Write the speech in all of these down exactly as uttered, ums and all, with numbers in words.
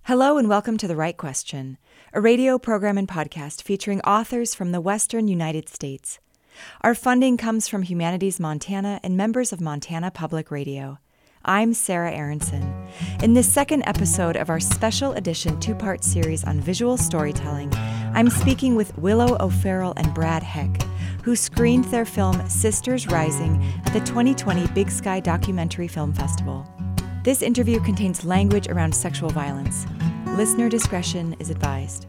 Hello and welcome to The Right Question, a radio program and podcast featuring authors from the Western United States. Our funding comes from Humanities Montana and members of Montana Public Radio. I'm Sarah Aronson. In this second episode of our special edition two-part series on visual storytelling, I'm speaking with Willow O'Farrell and Brad Heck, who screened their film Sisters Rising at the twenty twenty Big Sky Documentary Film Festival. This interview contains language around sexual violence. Listener discretion is advised.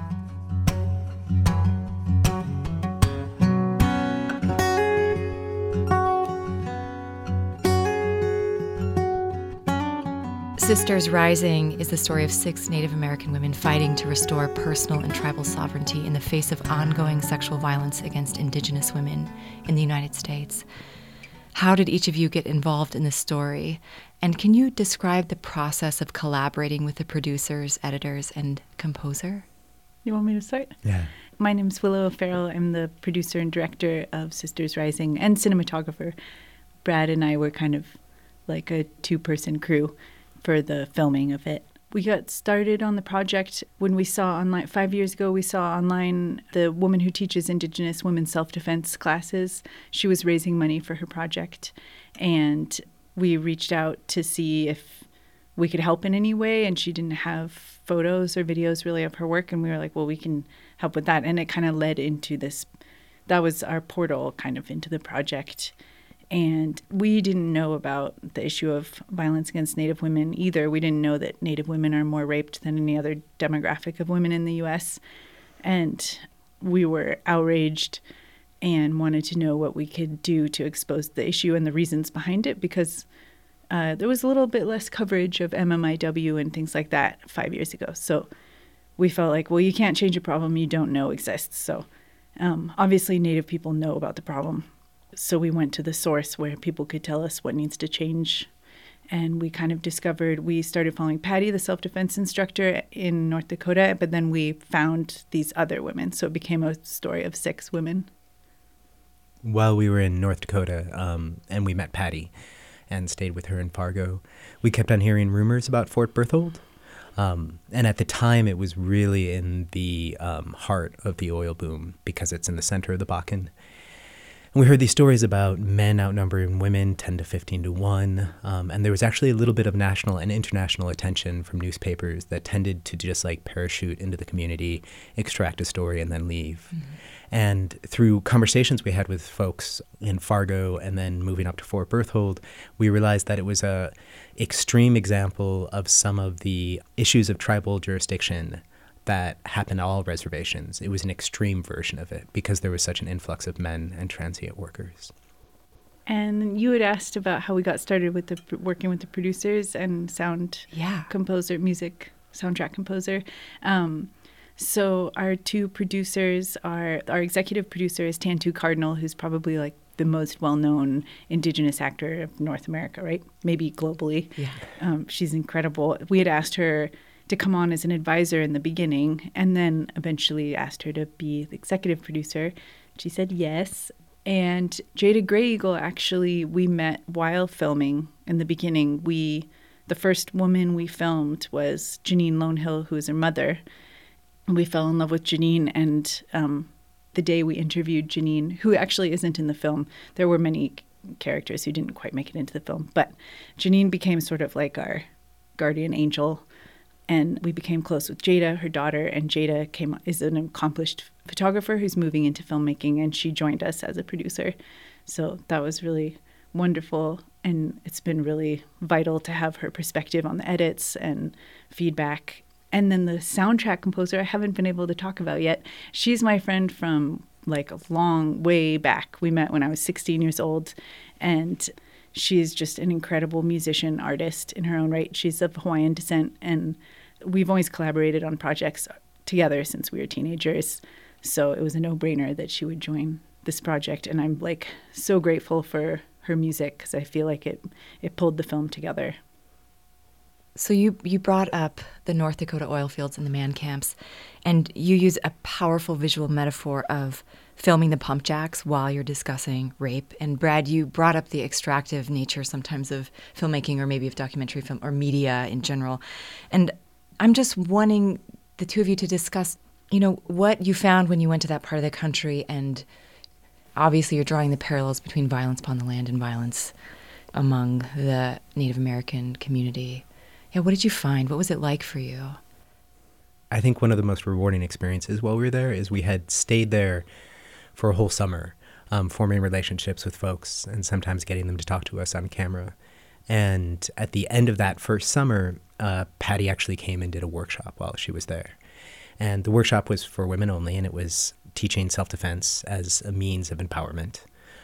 Sisters Rising is the story of six Native American women fighting to restore personal and tribal sovereignty in the face of ongoing sexual violence against Indigenous women in the United States. How did each of you get involved in this story? And can you describe the process of collaborating with the producers, editors, and composer? You want me to start? Yeah. My name's Willow O'Farrell. I'm the producer and director of Sisters Rising and cinematographer. Brad and I were kind of like a two-person crew for the filming of it. We got started on the project when we saw online, five years ago, we saw online the woman who teaches Indigenous women self-defense classes. She was raising money for her project, and we reached out to see if we could help in any way, and she didn't have photos or videos really of her work, and we were like, well, we can help with that. And it kind of led into this, that was our portal kind of into the project. And we didn't know about the issue of violence against Native women either. We didn't know that Native women are more raped than any other demographic of women in the U S. And we were outraged and wanted to know what we could do to expose the issue and the reasons behind it, because uh, there was a little bit less coverage of M M I W and things like that five years ago. So we felt like, well, you can't change a problem you don't know exists. So um, obviously Native people know about the problem. So we went to the source where people could tell us what needs to change. And we kind of discovered, we started following Patty, the self-defense instructor in North Dakota, but then we found these other women. So it became a story of six women. While we were in North Dakota, um, and we met Patty and stayed with her in Fargo, we kept on hearing rumors about Fort Berthold. Um, and at the time, it was really in the um, heart of the oil boom because it's in the center of the Bakken. And we heard these stories about men outnumbering women ten to fifteen to one. Um, and there was actually a little bit of national and international attention from newspapers that tended to just like parachute into the community, extract a story, and then leave. Mm-hmm. And through conversations we had with folks in Fargo and then moving up to Fort Berthold, we realized that it was a extreme example of some of the issues of tribal jurisdiction that happened to all reservations. It was an extreme version of it because there was such an influx of men and transient workers. And you had asked about how we got started with the working with the producers and sound yeah. composer, music soundtrack composer. Um, so our two producers are, our executive producer is Tantoo Cardinal, who's probably like the most well-known Indigenous actor of North America, right? Maybe globally. Yeah. Um, she's incredible. We had asked her to come on as an advisor in the beginning, and then eventually asked her to be the executive producer. She said yes. And Jada Gray Eagle, actually, we met while filming in the beginning. We, the first woman we filmed was Janine Lonehill, who is her mother. We fell in love with Janine, and um, the day we interviewed Janine, who actually isn't in the film, there were many characters who didn't quite make it into the film, but Janine became sort of like our guardian angel. And we became close with Jada, her daughter, and Jada came is an accomplished photographer who's moving into filmmaking, and she joined us as a producer. So that was really wonderful, and it's been really vital to have her perspective on the edits and feedback. And then the soundtrack composer I haven't been able to talk about yet. She's my friend from like a long way back. We met when I was sixteen years old, and she's just an incredible musician, artist in her own right. She's of Hawaiian descent, and we've always collaborated on projects together since we were teenagers. So it was a no-brainer that she would join this project. And I'm like so grateful for her music because I feel like it, it pulled the film together. So you, you brought up the North Dakota oil fields and the man camps, and you use a powerful visual metaphor of filming the pump jacks while you're discussing rape. And Brad, you brought up the extractive nature sometimes of filmmaking or maybe of documentary film or media in general. And I'm just wanting the two of you to discuss, you know, what you found when you went to that part of the country. And obviously you're drawing the parallels between violence upon the land and violence among the Native American community. Yeah, what did you find? What was it like for you? I think one of the most rewarding experiences while we were there is we had stayed there for a whole summer, um, forming relationships with folks and sometimes getting them to talk to us on camera. And at the end of that first summer, uh, Patty actually came and did a workshop while she was there. And the workshop was for women only, and it was teaching self-defense as a means of empowerment.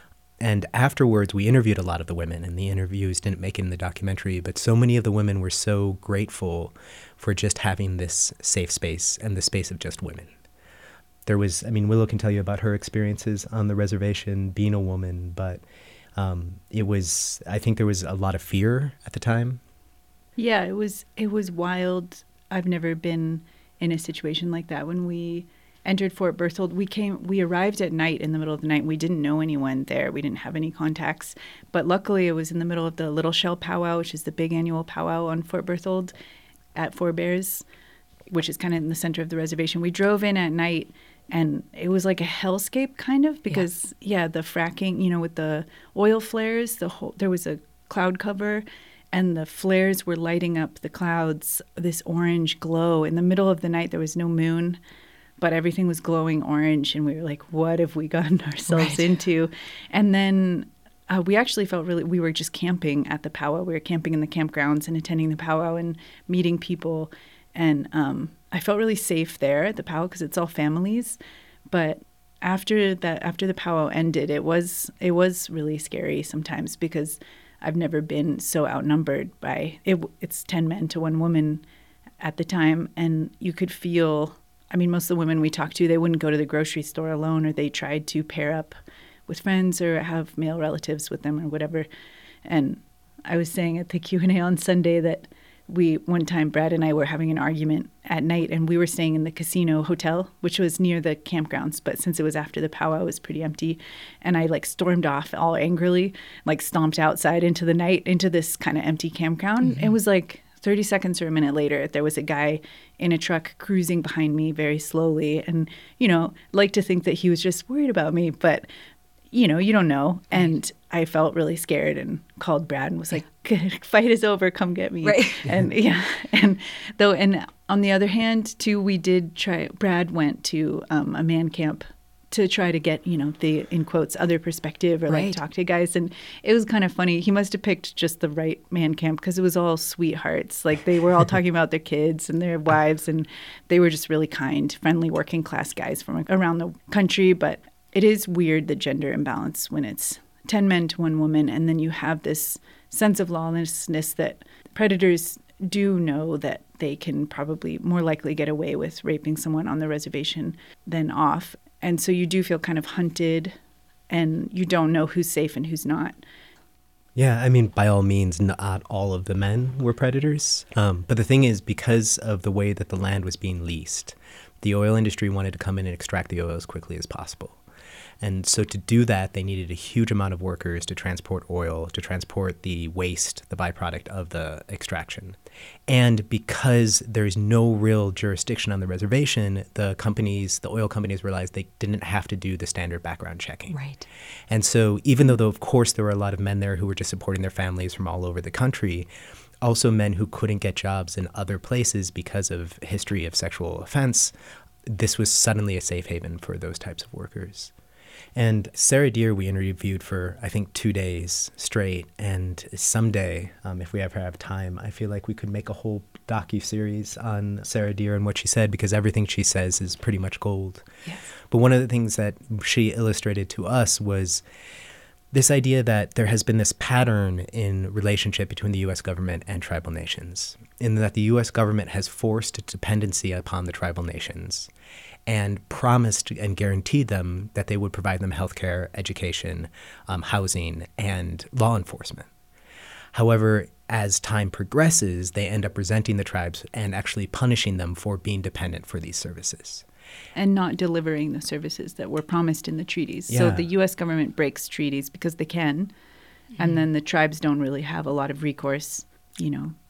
And afterwards, we interviewed a lot of the women, and the interviews didn't make it in the documentary, but so many of the women were so grateful for just having this safe space and the space of just women. There was, I mean, Willow can tell you about her experiences on the reservation, being a woman, but um, it was, I think there was a lot of fear at the time. Yeah, it was, it was wild. I've never been in a situation like that. When we entered Fort Berthold, we came, we arrived at night in the middle of the night. We didn't know anyone there. We didn't have any contacts. But luckily, it was in the middle of the Little Shell Powwow, which is the big annual powwow on Fort Berthold at Four Bears, which is kind of in the center of the reservation. We drove in at night, and it was like a hellscape kind of because, yeah, yeah the fracking, you know, with the oil flares, the whole, there was a cloud cover, and the flares were lighting up the clouds, this orange glow. In the middle of the night, there was no moon, but everything was glowing orange, and we were like, what have we gotten ourselves right. into? And then uh, we actually felt really, we were just camping at the powwow. We were camping in the campgrounds and attending the powwow and meeting people. And um, I felt really safe there at the powwow because it's all families. But after that, after the powwow ended, it was it was really scary sometimes because I've never been so outnumbered by, it, it's ten men to one woman at the time. And you could feel, I mean, most of the women we talked to, they wouldn't go to the grocery store alone, or they tried to pair up with friends or have male relatives with them or whatever. And I was saying at the Q and A on Sunday that we, one time, Brad and I were having an argument at night, and we were staying in the casino hotel, which was near the campgrounds. But since it was after the powwow, it was pretty empty. And I like stormed off all angrily, like stomped outside into the night, into this kind of empty campground. Mm-hmm. It was like thirty seconds or a minute later, there was a guy in a truck cruising behind me very slowly. And, you know, like to think that he was just worried about me, but, you know, you don't know. And I felt really scared and called Brad and was like, fight is over, come get me. Right. And yeah. And though, and on the other hand, too, we did try, Brad went to um, a man camp to try to get, you know, the, in quotes, other perspective or right. like talk to guys. And it was kind of funny. He must have picked just the right man camp because it was all sweethearts. Like they were all talking about their kids and their wives, and they were just really kind, friendly, working class guys from around the country. But it is weird, the gender imbalance, when it's ten men to one woman, and then you have this sense of lawlessness that predators do know that they can probably more likely get away with raping someone on the reservation than off. And so you do feel kind of hunted, and you don't know who's safe and who's not. Yeah, I mean, by all means, not all of the men were predators. Um, but the thing is, because of the way that the land was being leased, the oil industry wanted to come in and extract the oil as quickly as possible. And so to do that, they needed a huge amount of workers to transport oil, to transport the waste, the byproduct of the extraction. And because there's no real jurisdiction on the reservation, the companies, the oil companies realized they didn't have to do the standard background checking. Right. And so even though, though, of course, there were a lot of men there who were just supporting their families from all over the country, also men who couldn't get jobs in other places because of history of sexual offense, this was suddenly a safe haven for those types of workers. And Sarah Deer we interviewed for, I think, two days straight. And someday, um, if we ever have time, I feel like we could make a whole docu-series on Sarah Deer and what she said, because everything she says is pretty much gold. Yes. But one of the things that she illustrated to us was this idea that there has been this pattern in relationship between the U S government and tribal nations, in that the U S government has forced its dependency upon the tribal nations and promised and guaranteed them that they would provide them healthcare, education, um, housing, and law enforcement. However, as time progresses, they end up resenting the tribes and actually punishing them for being dependent for these services. And not delivering the services that were promised in the treaties. Yeah. So the U S government breaks treaties because they can, mm-hmm. and then the tribes don't really have a lot of recourse, you know.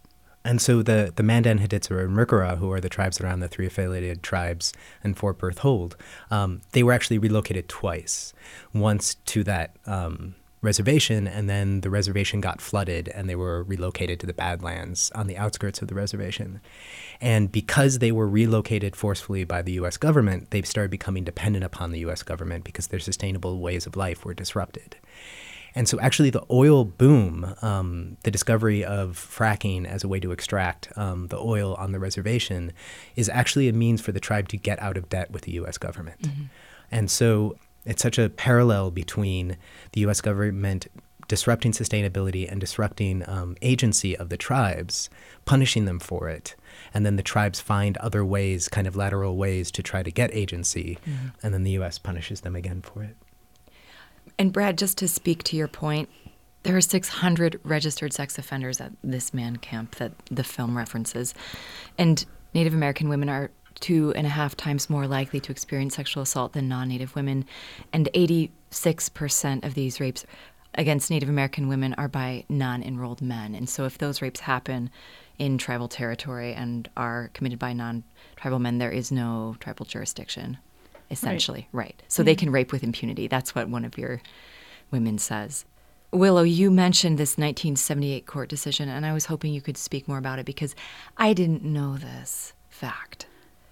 And so the, the Mandan, Hidatsa, and Merkura, who are the tribes that are on the three affiliated tribes in Fort Berthold, um, they were actually relocated twice. Once to that um, reservation, and then the reservation got flooded, and they were relocated to the Badlands on the outskirts of the reservation. And because they were relocated forcefully by the U S government, they've started becoming dependent upon the U S government because their sustainable ways of life were disrupted. And so actually the oil boom, um, the discovery of fracking as a way to extract um, the oil on the reservation, is actually a means for the tribe to get out of debt with the U S government. Mm-hmm. And so it's such a parallel between the U S government disrupting sustainability and disrupting um, agency of the tribes, punishing them for it. And then the tribes find other ways, kind of lateral ways, to try to get agency. Mm-hmm. And then the U S punishes them again for it. And Brad, just to speak to your point, there are six hundred registered sex offenders at this man camp that the film references. And Native American women are two and a half times more likely to experience sexual assault than non-Native women. And eighty-six percent of these rapes against Native American women are by non-enrolled men. And so if those rapes happen in tribal territory and are committed by non-tribal men, there is no tribal jurisdiction, essentially. Right. right. So mm-hmm. they can rape with impunity. That's what one of your women says. Willow, you mentioned this nineteen seventy-eight court decision, and I was hoping you could speak more about it because I didn't know this fact.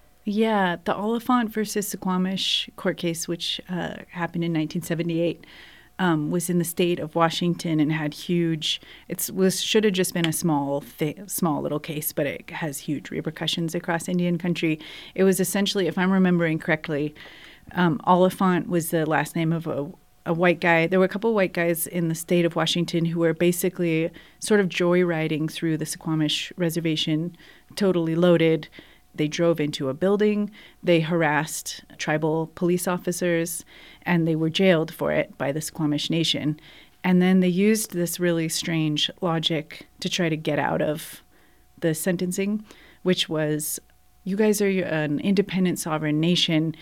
Yeah, the Oliphant versus Suquamish court case, which uh, happened in nineteen seventy-eight, um, was in the state of Washington and had huge. It was should have just been a small, th- small little case, but it has huge repercussions across Indian country. It was essentially, if I'm remembering correctly, um, Oliphant was the last name of a, a white guy. There were a couple of white guys in the state of Washington who were basically sort of joyriding through the Suquamish reservation, totally loaded. They drove into a building, they harassed tribal police officers, and they were jailed for it by the Suquamish Nation. And then they used this really strange logic to try to get out of the sentencing, which was, you guys are an independent sovereign nation.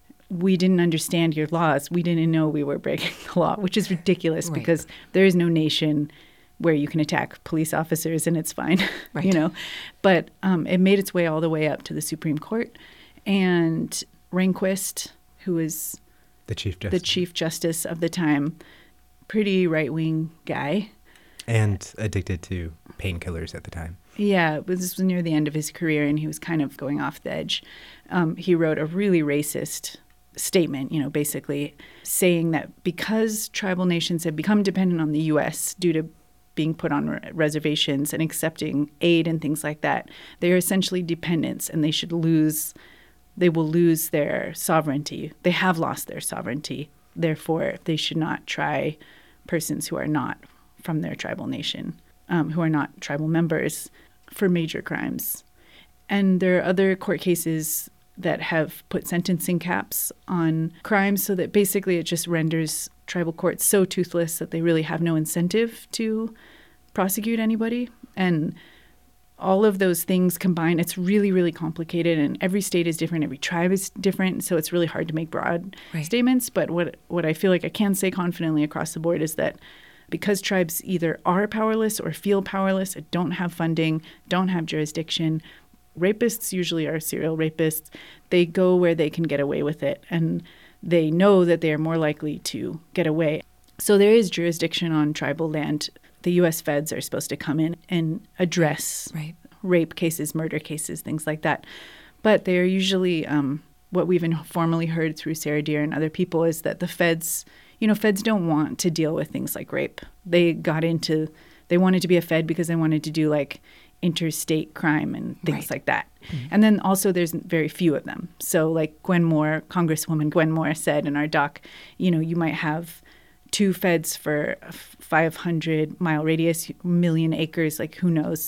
We didn't understand your laws. We didn't know we were breaking the law, which is ridiculous right. because there is no nation where you can attack police officers and it's fine, right. you know. But um, it made its way all the way up to the Supreme Court. And Rehnquist, who was the Chief Justice, the Chief Justice of the time, pretty right-wing guy. And addicted to painkillers at the time. Yeah, it was, this was near the end of his career, and he was kind of going off the edge. Um, he wrote a really racist statement, you know, basically saying that because tribal nations have become dependent on the U S due to being put on re- reservations and accepting aid and things like that, they are essentially dependents, and they should lose, they will lose their sovereignty. They have lost their sovereignty. Therefore, they should not try persons who are not from their tribal nation, um, who are not tribal members, for major crimes. And there are other court cases that have put sentencing caps on crimes so that basically it just renders tribal courts so toothless that they really have no incentive to prosecute anybody. And all of those things combined, it's really, really complicated, and every state is different, every tribe is different, so it's really hard to make broad right. statements. But what what I feel like I can say confidently across the board is that because tribes either are powerless or feel powerless, or don't have funding, don't have jurisdiction, rapists usually are serial rapists. They go where they can get away with it, and they know that they are more likely to get away. So there is jurisdiction on tribal land. The U S feds are supposed to come in and address right. rape cases, murder cases, things like that. But they are usually, um, what we've informally heard through Sarah Deer and other people is that the feds, you know, feds don't want to deal with things like rape. They got into, they wanted to be a fed because they wanted to do like interstate crime and things right. like that. Mm-hmm. And then also there's very few of them. So like Gwen Moore, Congresswoman Gwen Moore said in our doc, you know, you might have two feds for a five hundred mile radius, million acres, like who knows.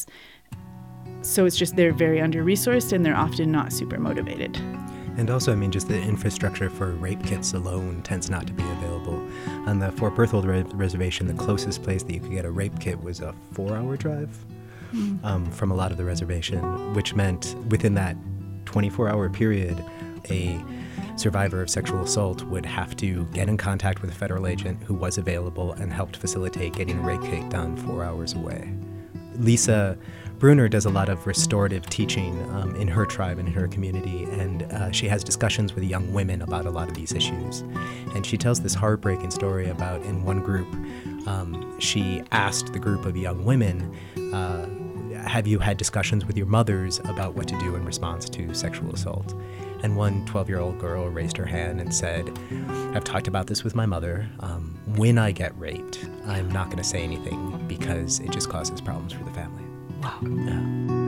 So it's just they're very under-resourced and they're often not super motivated. And also, I mean, just the infrastructure for rape kits alone tends not to be available. On the Fort Berthold re- reservation, the closest place that you could get a rape kit was a four-hour drive mm. um, from a lot of the reservation, which meant within that twenty-four hour period, a survivor of sexual assault would have to get in contact with a federal agent who was available and helped facilitate getting a rape kit done four hours away. Lisa Brunner does a lot of restorative teaching um, in her tribe and in her community, and uh, she has discussions with young women about a lot of these issues. And she tells this heartbreaking story about, in one group, um, she asked the group of young women, uh, have you had discussions with your mothers about what to do in response to sexual assault? And one twelve-year-old girl raised her hand and said, I've talked about this with my mother. Um, when I get raped, I'm not going to say anything because it just causes problems for the family. Wow. Yeah.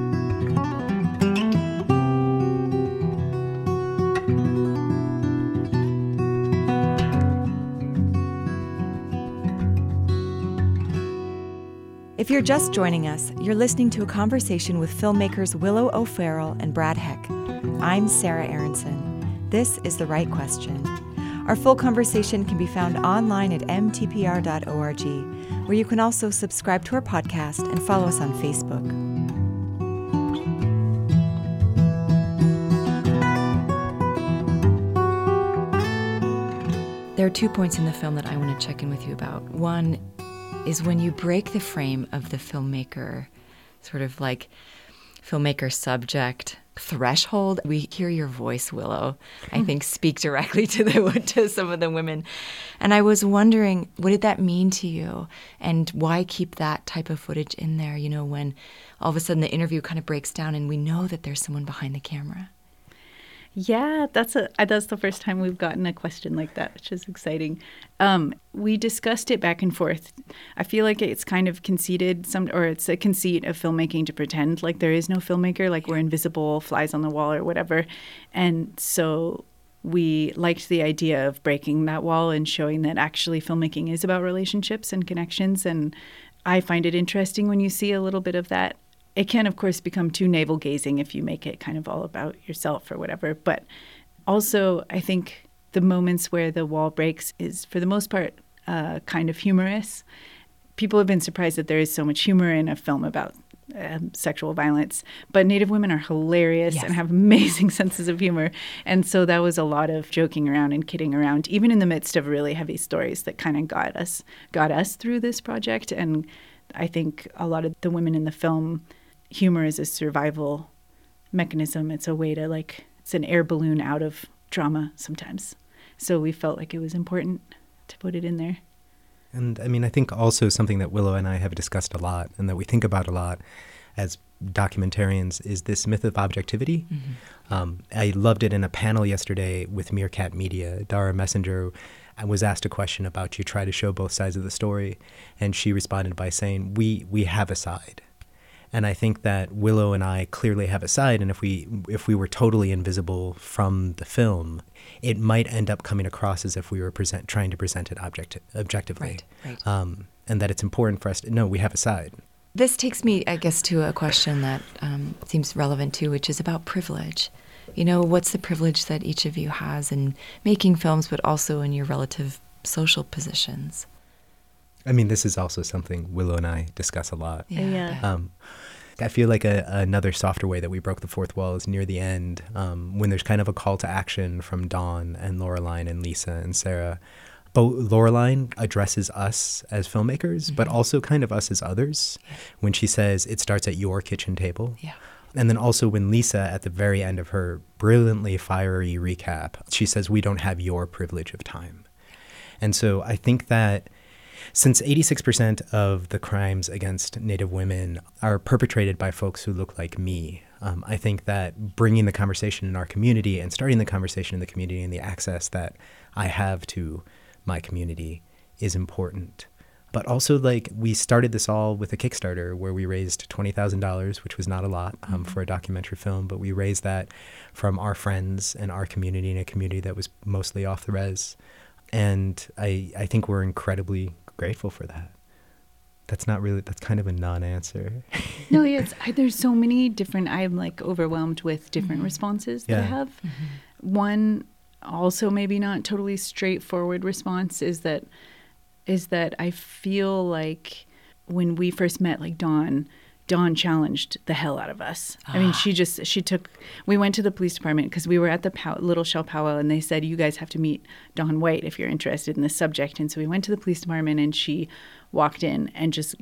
If you're just joining us, you're listening to a conversation with filmmakers Willow O'Farrell and Brad Heck. I'm Sarah Aronson. This is The Right Question. Our full conversation can be found online at m t p r dot org, where you can also subscribe to our podcast and follow us on Facebook. There are two points in the film that I want to check in with you about. One is when you break the frame of the filmmaker, sort of like filmmaker subject threshold. We hear your voice, Willow, I think speak directly to the to some of the women. And I was wondering, what did that mean to you? And why keep that type of footage in there, you know, when all of a sudden the interview kind of breaks down and we know that there's someone behind the camera? Yeah, that's a that's the first time we've gotten a question like that, which is exciting. Um, we discussed it back and forth. I feel like it's kind of conceited, some or it's a conceit of filmmaking to pretend like there is no filmmaker, like we're invisible, flies on the wall or whatever. And so we liked the idea of breaking that wall and showing that actually filmmaking is about relationships and connections. And I find it interesting when you see a little bit of that. It can, of course, become too navel-gazing if you make it kind of all about yourself or whatever. But also, I think the moments where the wall breaks is, for the most part, uh, kind of humorous. People have been surprised that there is so much humor in a film about um, sexual violence. But Native women are hilarious yes. and have amazing senses of humor. And so that was a lot of joking around and kidding around, even in the midst of really heavy stories that kind of got us got us through this project. And I think a lot of the women in the film, humor is a survival mechanism. It's a way to, like, it's an air balloon out of trauma sometimes. So we felt like it was important to put it in there. And I mean, I think also something that Willow and I have discussed a lot and that we think about a lot as documentarians is this myth of objectivity. Mm-hmm. Um, I loved it in a panel yesterday with Meerkat Media. Dara Messenger was asked a question about, you try to show both sides of the story, and she responded by saying, we we have a side. And I think that Willow and I clearly have a side, and if we if we were totally invisible from the film, it might end up coming across as if we were present, trying to present it object, objectively. Right, right. Um, and that it's important for us to know we have a side. This takes me, I guess, to a question that um, seems relevant too, which is about privilege. You know, what's the privilege that each of you has in making films, but also in your relative social positions? I mean, this is also something Willow and I discuss a lot. Yeah. yeah. Um, I feel like a, another softer way that we broke the fourth wall is near the end, um, when there's kind of a call to action from Dawn and Laureline and Lisa and Sarah. But Laureline addresses us as filmmakers, mm-hmm. but also kind of us as others, yeah. when she says it starts at your kitchen table. Yeah. And then also when Lisa, at the very end of her brilliantly fiery recap, she says, we don't have your privilege of time. And so I think that since eighty-six percent of the crimes against Native women are perpetrated by folks who look like me, um, I think that bringing the conversation in our community and starting the conversation in the community and the access that I have to my community is important. But also, like, we started this all with a Kickstarter where we raised twenty thousand dollars, which was not a lot um, mm-hmm. for a documentary film, but we raised that from our friends and our community, and a community that was mostly off the res. And I, I think we're incredibly grateful for that. That's not really, that's kind of a non-answer. No, it's, I, there's so many different, I'm like overwhelmed with different mm-hmm. responses that yeah. I have. Mm-hmm. One also maybe not totally straightforward response is that, is that I feel like when we first met, like Dawn, Dawn challenged the hell out of us. Ah. I mean, she just, she took, we went to the police department because we were at the pow- Little Shell powwow, and they said, you guys have to meet Dawn White if you're interested in this subject. And so we went to the police department, and she walked in and just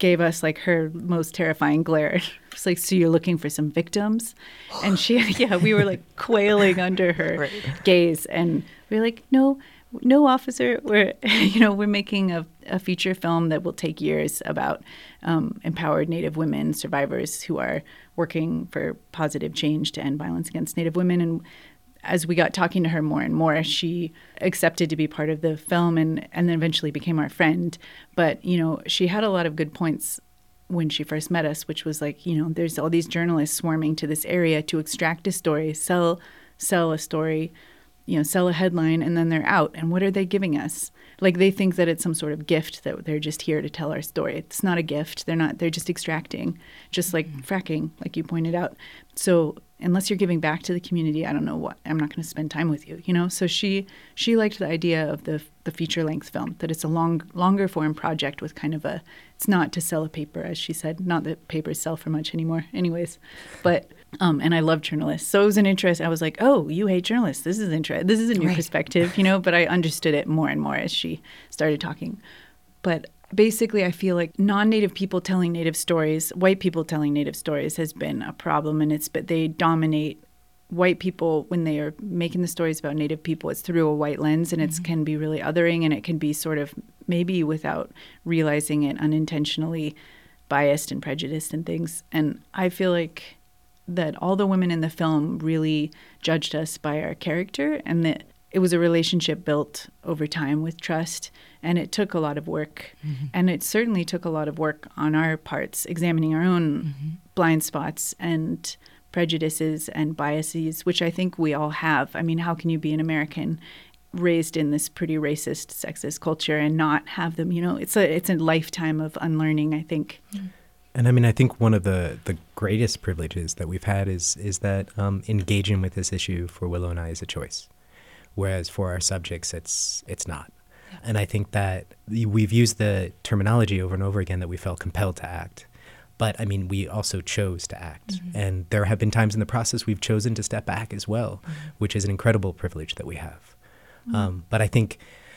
gave us like her most terrifying glare. It's like, so you're looking for some victims? And she, yeah, we were like quailing under her right. gaze. And we were like, no, no, officer, we're, you know, we're making a, a feature film that will take years about um, empowered Native women survivors who are working for positive change to end violence against Native women. And as we got talking to her more and more, she accepted to be part of the film and, and then eventually became our friend. But, you know, she had a lot of good points when she first met us, which was like, you know, there's all these journalists swarming to this area to extract a story, sell, sell a story, you know, sell a headline, and then they're out. And what are they giving us? Like, they think that it's some sort of gift, that they're just here to tell our story. It's not a gift. They're not, they're just extracting, just like mm-hmm. fracking, like you pointed out. So unless you're giving back to the community, I don't know what, I'm not going to spend time with you, you know? So she she liked the idea of the the feature-length film, that it's a long, longer form project with kind of a, it's not to sell a paper, as she said. Not that papers sell for much anymore anyways. But, um, and I love journalists. So it was an interest. I was like, oh, you hate journalists. This is interesting. This is a new right. perspective, you know? But I understood it more and more as she started talking. But basically, I feel like non-Native people telling Native stories, white people telling Native stories has been a problem, and it's but they dominate white people when they are making the stories about Native people. It's through a white lens, and it mm-hmm. can be really othering, and it can be sort of maybe without realizing it unintentionally biased and prejudiced and things. And I feel like that all the women in the film really judged us by our character, and that it was a relationship built over time with trust, and it took a lot of work. Mm-hmm. And it certainly took a lot of work on our parts, examining our own mm-hmm. blind spots and prejudices and biases, which I think we all have. I mean, how can you be an American raised in this pretty racist, sexist culture and not have them? You know, it's a it's a lifetime of unlearning, I think. Mm-hmm. And I mean, I think one of the, the greatest privileges that we've had is is that um, engaging with this issue for Willow and I is a choice, whereas for our subjects, it's it's not. Yeah. And I think that we've used the terminology over and over again that we felt compelled to act. But I mean, we also chose to act. Mm-hmm. And there have been times in the process we've chosen to step back as well, mm-hmm. which is an incredible privilege that we have. Mm-hmm. Um, but I think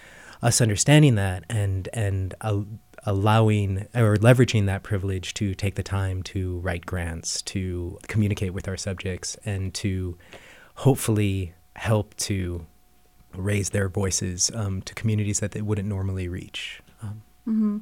us understanding that and and uh, allowing or leveraging that privilege to take the time to write grants, to communicate with our subjects, and to hopefully help to raise their voices um, to communities that they wouldn't normally reach. Um, mm-hmm.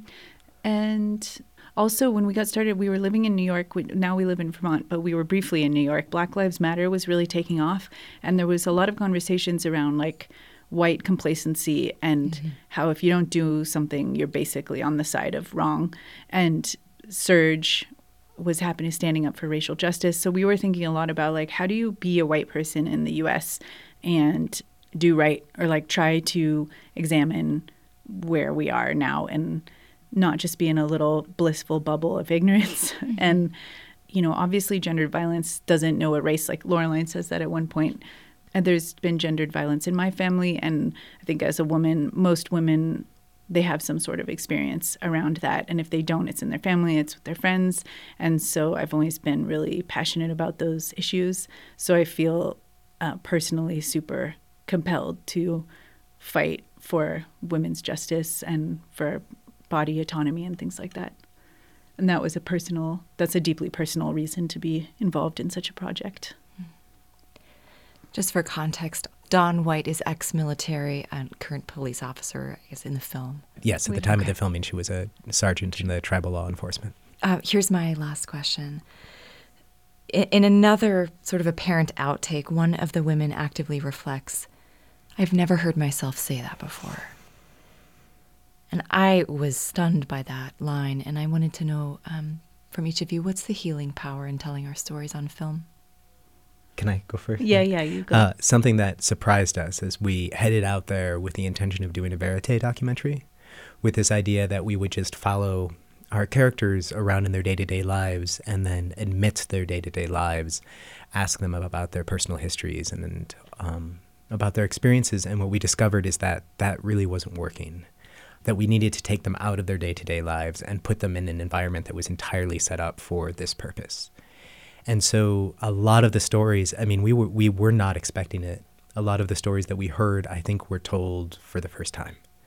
And also, when we got started, we were living in New York. We, now we live in Vermont, but we were briefly in New York. Black Lives Matter was really taking off, and there was a lot of conversations around like white complacency and mm-hmm. how if you don't do something, you're basically on the side of wrong. And Surge was happening, standing up for racial justice. So we were thinking a lot about like, how do you be a white person in the U S and do right, or like try to examine where we are now and not just be in a little blissful bubble of ignorance. Mm-hmm. And, you know, obviously gendered violence doesn't know a race. Like Laureline says that at one point. And there's been gendered violence in my family. And I think as a woman, most women, they have some sort of experience around that. And if they don't, it's in their family, it's with their friends. And so I've always been really passionate about those issues. So I feel uh, personally super compelled to fight for women's justice and for body autonomy and things like that. And that was a personal, that's a deeply personal reason to be involved in such a project. Just for context, Dawn White is ex-military and current police officer, I guess, in the film. Yes, at Wait, the time okay. of the filming, she was a sergeant in the tribal law enforcement. Uh, here's my last question. In, in another sort of apparent outtake, one of the women actively reflects, I've never heard myself say that before. And I was stunned by that line, and I wanted to know um, from each of you, what's the healing power in telling our stories on film? Can I go first? Yeah, yeah, you go. Uh, something that surprised us as we headed out there with the intention of doing a verite documentary, with this idea that we would just follow our characters around in their day-to-day lives and then admit their day-to-day lives, ask them about their personal histories and, and um, about their experiences. And what we discovered is that that really wasn't working, that we needed to take them out of their day-to-day lives and put them in an environment that was entirely set up for this purpose. And so a lot of the stories, I mean, we were we were not expecting it. A lot of the stories that we heard, I think, were told for the first time.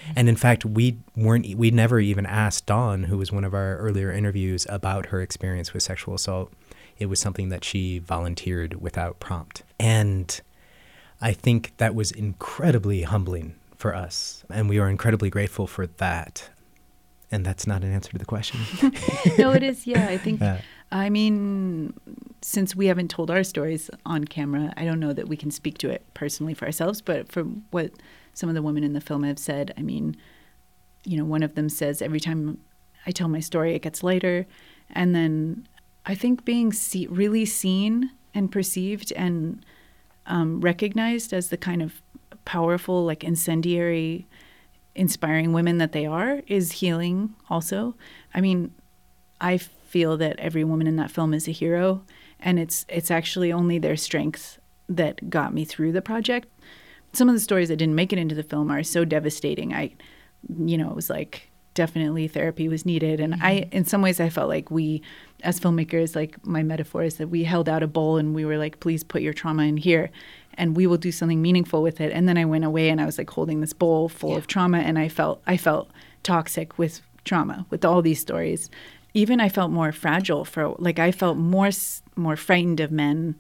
And in fact, we weren't, we never even asked Dawn, who was one of our earlier interviews, about her experience with sexual assault. It was something that she volunteered without prompt. And I think that was incredibly humbling for us. And we are incredibly grateful for that. And that's not an answer to the question. No, it is. Yeah, I think, Uh, I mean, since we haven't told our stories on camera, I don't know that we can speak to it personally for ourselves. But from what some of the women in the film have said, I mean, you know, one of them says, every time I tell my story, it gets lighter. And then I think being see- really seen and perceived and um, recognized as the kind of powerful, like incendiary, inspiring women that they are is healing also. I mean, I feel that every woman in that film is a hero, and it's it's actually only their strength that got me through the project. Some of the stories that didn't make it into the film are so devastating. I, you know, it was like definitely therapy was needed. And mm-hmm. I, in some ways, I felt like we, as filmmakers, like my metaphor is that we held out a bowl and we were like, please put your trauma in here and we will do something meaningful with it. And then I went away and I was like holding this bowl full yeah. of trauma. And I felt, I felt toxic with trauma, with all these stories. Even I felt more fragile for, like, I felt more, more frightened of men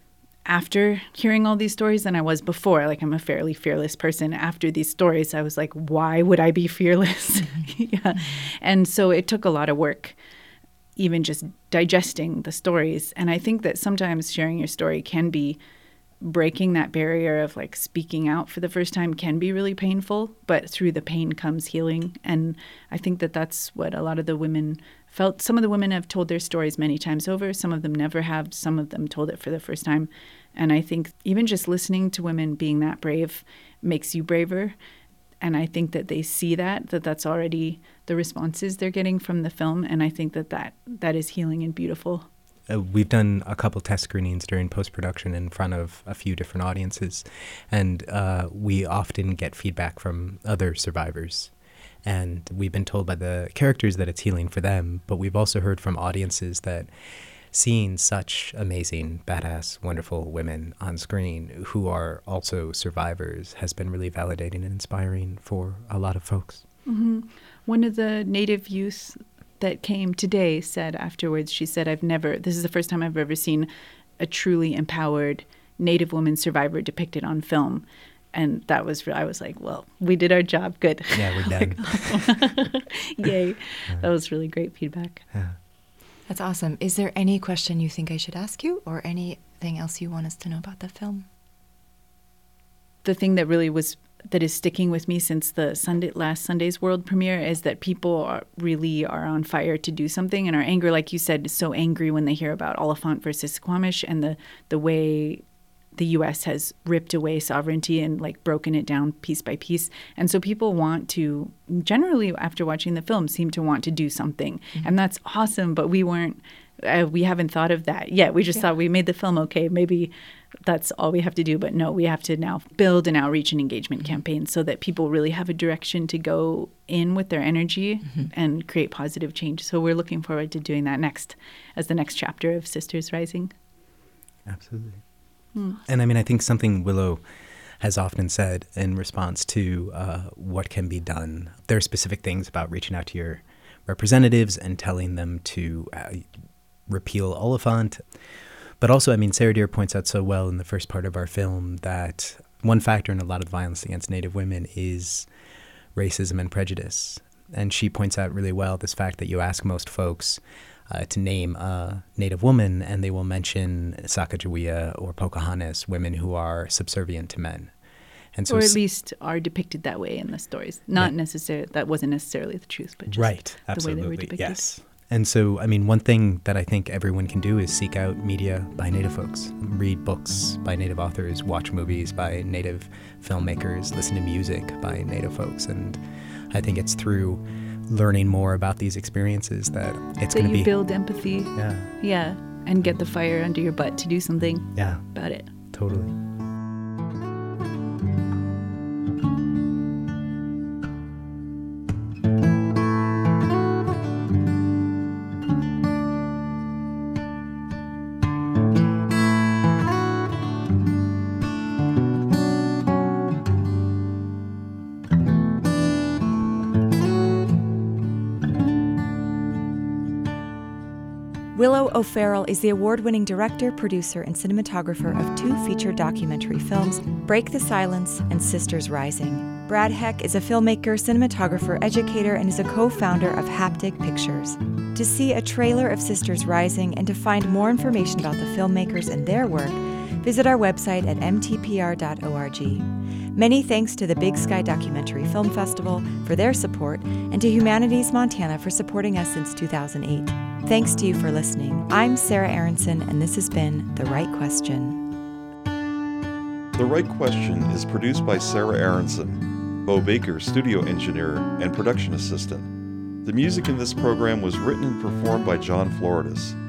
after hearing all these stories than I was before. Like, I'm a fairly fearless person. After these stories, I was like, why would I be fearless? yeah. And so it took a lot of work, even just digesting the stories. And I think that sometimes sharing your story can be breaking that barrier of like speaking out for the first time can be really painful, but through the pain comes healing. And I think that that's what a lot of the women felt. Some of the women have told their stories many times over. Some of them never have. Some of them told it for the first time. And I think even just listening to women being that brave makes you braver. And I think that they see that, that that's already the responses they're getting from the film. And I think that that, that is healing and beautiful. Uh, we've done a couple test screenings during post-production in front of a few different audiences, and uh, we often get feedback from other survivors. And we've been told by the characters that it's healing for them, but we've also heard from audiences that seeing such amazing, badass, wonderful women on screen who are also survivors has been really validating and inspiring for a lot of folks. Mm-hmm. One of the Native youth that came today said afterwards, she said, I've never, this is the first time I've ever seen a truly empowered Native woman survivor depicted on film. And that was, I was like, well, we did our job. Good. Yeah, we're done. Yay. Yeah. That was really great feedback. Yeah. That's awesome. Is there any question you think I should ask you or anything else you want us to know about the film? The thing that really was that is sticking with me since the Sunday, last Sunday's world premiere is that people are, really are on fire to do something. And our anger, like you said, is so angry when they hear about Oliphant versus Squamish and the, the way the U S has ripped away sovereignty and like broken it down piece by piece. And so people want to, generally after watching the film, seem to want to do something. Mm-hmm. And that's awesome. But we weren't, uh, we haven't thought of that yet. We just yeah. thought we made the film okay. Maybe that's all we have to do. But no, we have to now build an outreach and engagement mm-hmm. campaign so that people really have a direction to go in with their energy mm-hmm. and create positive change. So we're looking forward to doing that next as the next chapter of Sisters Rising. Absolutely. Hmm. And I mean, I think something Willow has often said in response to uh, what can be done. There are specific things about reaching out to your representatives and telling them to uh, repeal Oliphant. But also, I mean, Sarah Deer points out so well in the first part of our film that one factor in a lot of violence against Native women is racism and prejudice. And she points out really well this fact that you ask most folks uh, to name a Native woman and they will mention Sacagawea or Pocahontas, women who are subservient to men. And so or at least are depicted that way in the stories. Not right. necessarily, that wasn't necessarily the truth, but just right. the way they were Absolutely. depicted. Yes. And so, I mean, one thing that I think everyone can do is seek out media by Native folks, read books by Native authors, watch movies by Native filmmakers, listen to music by Native folks. And I think it's through learning more about these experiences that it's going to be... That you build empathy. Yeah. Yeah. And get the fire under your butt to do something yeah. about it. Totally. Willow O'Farrell is the award-winning director, producer, and cinematographer of two feature documentary films, Break the Silence and Sisters Rising. Brad Heck is a filmmaker, cinematographer, educator, and is a co-founder of Haptic Pictures. To see a trailer of Sisters Rising and to find more information about the filmmakers and their work, visit our website at m t p r dot org. Many thanks to the Big Sky Documentary Film Festival for their support and to Humanities Montana for supporting us since two thousand eight. Thanks to you for listening. I'm Sarah Aronson, and this has been The Right Question. The Right Question is produced by Sarah Aronson, Bo Baker, studio engineer and production assistant. The music in this program was written and performed by John Floridis.